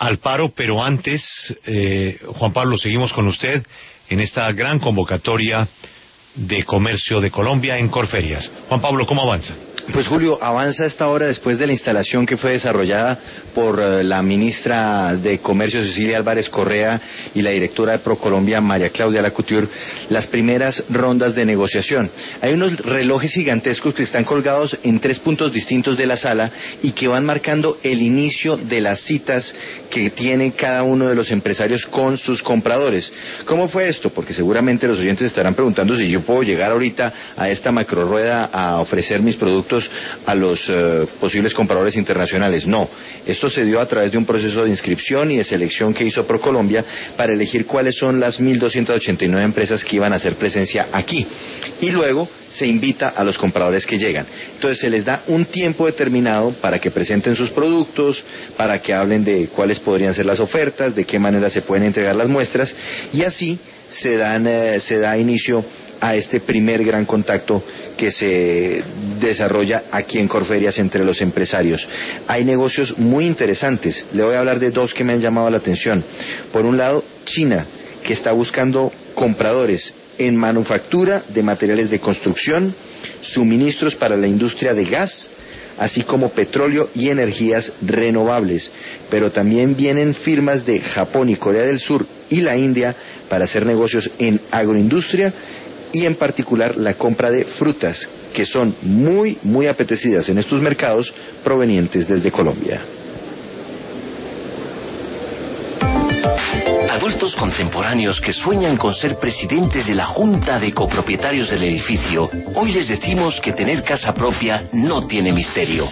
al paro, pero antes, Juan Pablo, seguimos con usted en esta gran convocatoria de comercio de Colombia en Corferias. Juan Pablo, ¿cómo avanza? Pues Julio, avanza a esta hora después de la instalación que fue desarrollada por la ministra de Comercio Cecilia Álvarez Correa y la directora de ProColombia María Claudia Lacouture, las primeras rondas de negociación. Hay unos relojes gigantescos que están colgados en 3 puntos distintos de la sala y que van marcando el inicio de las citas que tienen cada uno de los empresarios con sus compradores. ¿Cómo fue esto? Porque seguramente los oyentes estarán preguntando si yo puedo llegar ahorita a esta macrorrueda a ofrecer mis productos a los posibles compradores internacionales. No, esto se dio a través de un proceso de inscripción y de selección que hizo ProColombia para elegir cuáles son las 1.289 empresas que iban a hacer presencia aquí. Y luego se invita a los compradores que llegan. Entonces se les da un tiempo determinado para que presenten sus productos, para que hablen de cuáles podrían ser las ofertas, de qué manera se pueden entregar las muestras, y así se da inicio a este primer gran contacto que se desarrolla aquí en Corferias entre los empresarios. Hay negocios muy interesantes. Le voy a hablar de 2 que me han llamado la atención. Por un lado, China, que está buscando compradores en manufactura de materiales de construcción, suministros para la industria de gas, así como petróleo y energías renovables. Pero también vienen firmas de Japón y Corea del Sur y la India para hacer negocios en agroindustria y en particular la compra de frutas, que son muy, muy apetecidas en estos mercados provenientes desde Colombia. Adultos contemporáneos que sueñan con ser presidentes de la Junta de Copropietarios del edificio, hoy les decimos que tener casa propia no tiene misterio.